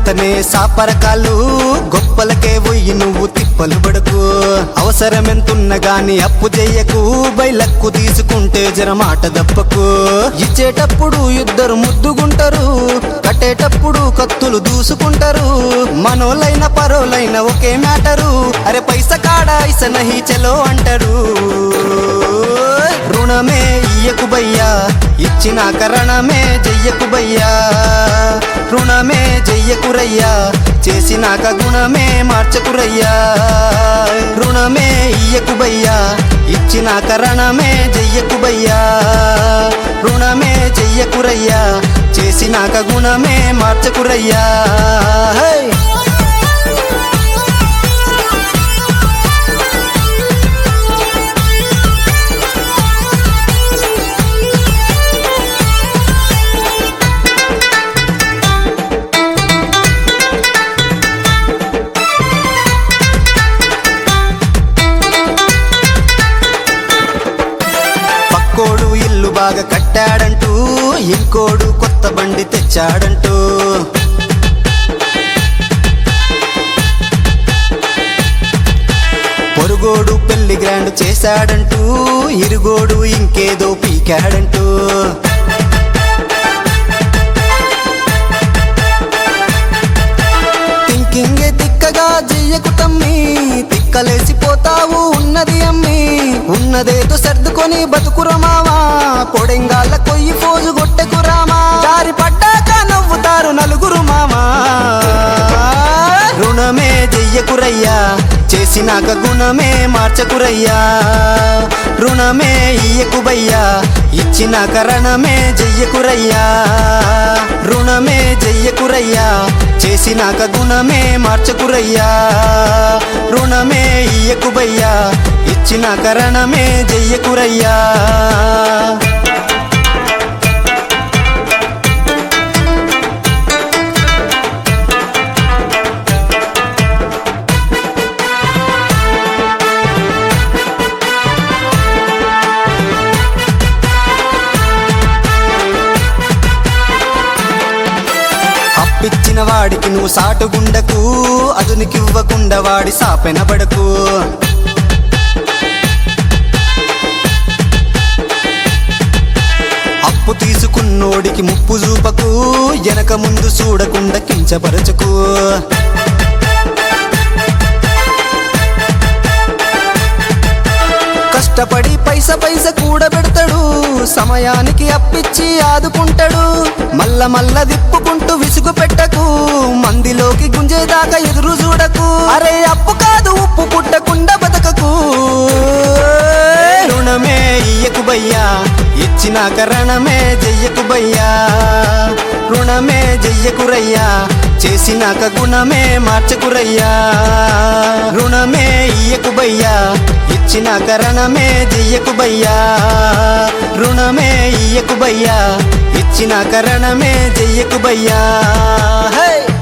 మెత్తనే సాపరకాలు గొప్పలకే పోయి నువ్వు తిప్పలు పడకు అవసరమెంతున్న గాని అప్పు చెయ్యకు బైలక్కు తీసుకుంటే జరమాట దప్పకు ఇచ్చేటప్పుడు ఇద్దరు ముద్దుగుంటారు కట్టేటప్పుడు కత్తులు దూసుకుంటారు మనోలైన పరోలైన ఒకే మ్యాటరు అరే పైస కాడా ఇస నహి చలో అంటారు రుణమే ఇయ్యకు బయ్యా ఇచ్చినాక రణమే జయ్యకు బయ్యా రుణమే జయ్యకురయ్యా చేసినాక గుణమే మార్చకురయ్యా రుణమే ఇయ్యకు బయ్యా ఇచ్చినాక రణమే జయ్యకు బయ్యా రుణమే జయ్యకురయ్యా చేసినాక గుణమే మార్చకురయ్యా కోడు ఇల్లు బాగా కట్టాడంటూ ఇంకోడు కొత్త బండి తెచ్చాడంటూ పొరుగోడు పెళ్లి గ్రాండ్ చేశాడంటూ ఇరుగోడు ఇంకేదో పీకాడంటూ థింకింగే తిక్కగా చెయ్యకు తమ్మి తిక్కలేసిపోతావు ఉన్నది అమ్మి ఉన్నదేదో సర్దుకొని బతుకురమావా పొడెంగాళ్ళ కొయ్యి ఫోజు గొట్టెకురామా దారి పడ్డాక నవ్వుతారు నలుగురు మామా రుణమే జయ్యకురయ్యా చేసినాక గుణమే మార్చకురయ్యా రుణమే ఇయ్యకు బయ్యా ఇచ్చినాక రణమే జయ్యకురయ్యా రుణమే జయ్యకురయ్యా చేసినాక గుణమే మార్చకురయ్యా రుణమే ఇయ్యకు బయ్యా ఇచ్చినాక రణమే జయ్యకురయ్యా అప్పిచ్చిన వాడికి నువ్వు సాటుగుండకు అదునికివ్వకుండా వాడి సాపెన పడకు అప్పు తీసుకున్నోడికి ముప్పు చూపకు వెనక ముందు చూడకుండా కించపరచకు కష్టపడి పైస కూడబెడతాడు సమయానికి అప్పిచ్చి ఆదుకుంటాడు మల్ల దిప్పుకుంటూ విసుగు పెట్టకు మందిలోకి గుంజేదాకా ఎదురు చూడకు అరే అప్పు కాదు ఉప్పు పుట్టకుండా బతకకు రుణమే ఇయ్యకు బయ్యా ఇచ్చినాక రణమే జయ్యకు బయ్యా రుణమే జయ్యకురయ్యా చేసినాక గుణమే మార్చకురయ్యా రుణమే ఇయ్యకు బయ్యా ఇచ్చినాక రణమే జయ్యకు బయ్యా రుణమే ఇయ్యకు బయ్యా ఇచ్చినాక రణమే జయ్యకు బయ్యా హే